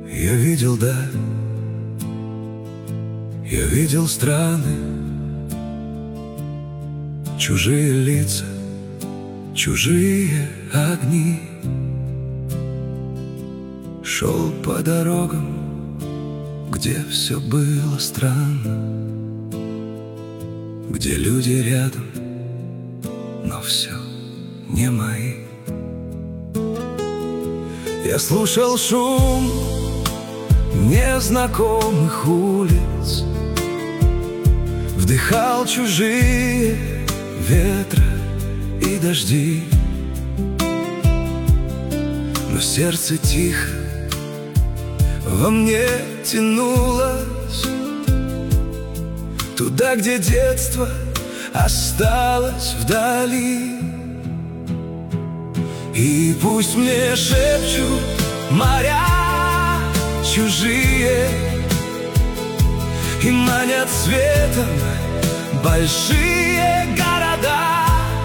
Я видел даль, я видел страны, чужие лица, чужие огни. Шел по дорогам, где все было странно, где люди рядом, но все не мои. Я слушал шум незнакомых улиц, вдыхал чужие ветры и дожди. Но сердце тихо во мне тянулось туда, где детство осталось вдали. И пусть мне шепчут моря чужие и манят светом большие города,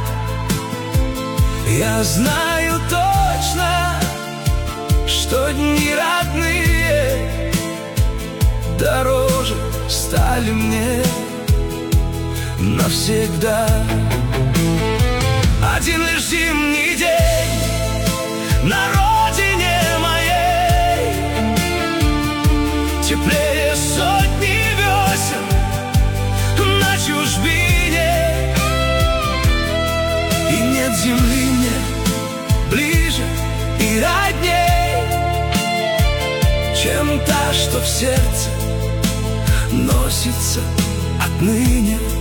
я знаю точно, что дни родные дороже стали мне навсегда. Один лишь зимний день на родине моей теплее сотни весен на чужбине, и нет земли мне ближе и родней, чем та, что в сердце носится отныне.